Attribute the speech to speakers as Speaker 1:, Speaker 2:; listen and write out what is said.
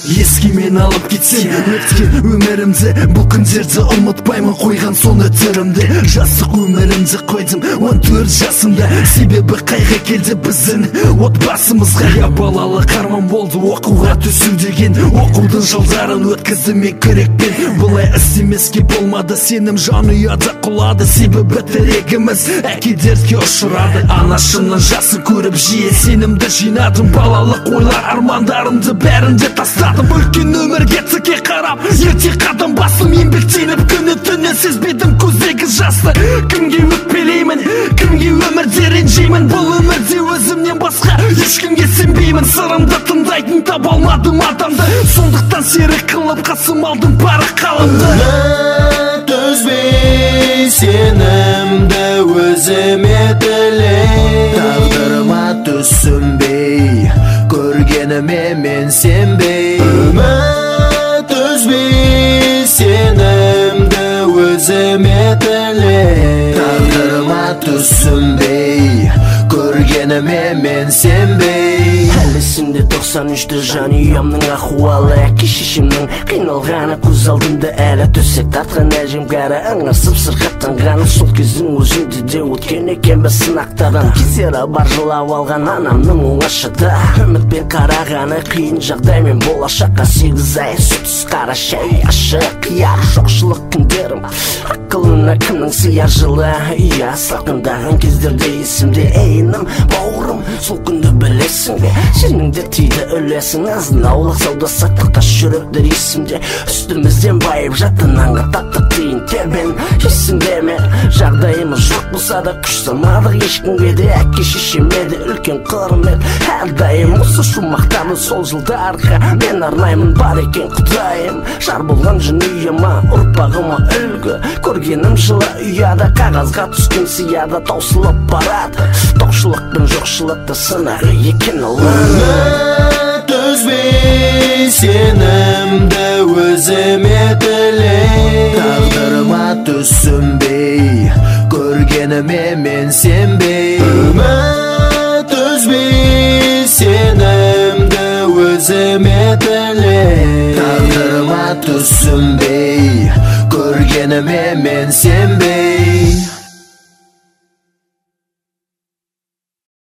Speaker 1: еске мен алып кетсем өткен өмірімді, бұл күндерді ұмытпаймын қойған соны түрімді. Жасық өмірімді қойдым 14 жасымда, себебі қайғы келді біздің отбасымызға. Я балалық арман болды оқуға түсу деген, оқудың жылдарын өткізді мен күрекпен. Бұлай істемеске болмады, сенім жанұяда құлады, себебі тірегіміз әке дертке ұшырады. Анашымның жасын көріп жиі сенімді жинадым, балалық ойлар армандарымды бәрінде тастадым. Үлкен өмірге тіке қарап ерте қадам басым, еңбектеніп күні түні сезбедім көздегі жасты. Кімге өкпелеймін, кімге өмірде ренжеймін, бұл өмірде өзімнен басқа ешкімге сенбеймін. Сырымды тыңдайтын таба алмадым адамды, сондықтан серік қылып қасым алдым бары қалымды.
Speaker 2: Үміт үзбей сенімді өзіме тілей, тағдырыма түсінбей көргеніме мен сенбей. Үміт үзбей сенімді өзіме тілей, тағдырыма түсінбей көргеніме мен сенбей.
Speaker 3: Әлісімде 93-ті жанұямның ахуалы, әке шешемнің қиналғаны көз алдымда әлі. Төсек тартқан әжем кәрі ыңырсып сырқаттанған, сол кездің өзінде де өткен екен біз сынақтардан. Кездері бар жылап алған анамның оңашада, үмітпен қарағаны қиын жағдаймен болашаққа. 8 ай сүтсіз қара шай, ашық қияр жоқшылық күндерім, ақылына кімнің сияр жылы. Иә, салқындаған кездерде есімде әйінім, бауырым, сол күнді білесің бе? Сенің де тиді үлесің, азын аулақ сауда саттықта жүректер есімде. Үстімізден байып жатынанға таптық дейін тербен, есіңде ме? Жағдайымыз жоқ болса да күш салмадық ешкімге де, әке шешеме де үлкен құрмет. Әрдайым осы шумақтарды сол жылдарға мен арнаймын, бар екен құдайым. Жар болған жанұяма, ұрпағыма үлгі, көргенім жылы ұяда, қағазға түскен сияда таусылып барады. Тоқшылық пен жоқшылықты сынағы екен алған.
Speaker 2: Үміт үзбей сенімді өзіме тілей, тағдырыма түсінбей көргеніме мен сенбей. Үміт үзбей сенімді өзіме тілей, тағдырыма түсінбей көргеніме мен сенбей.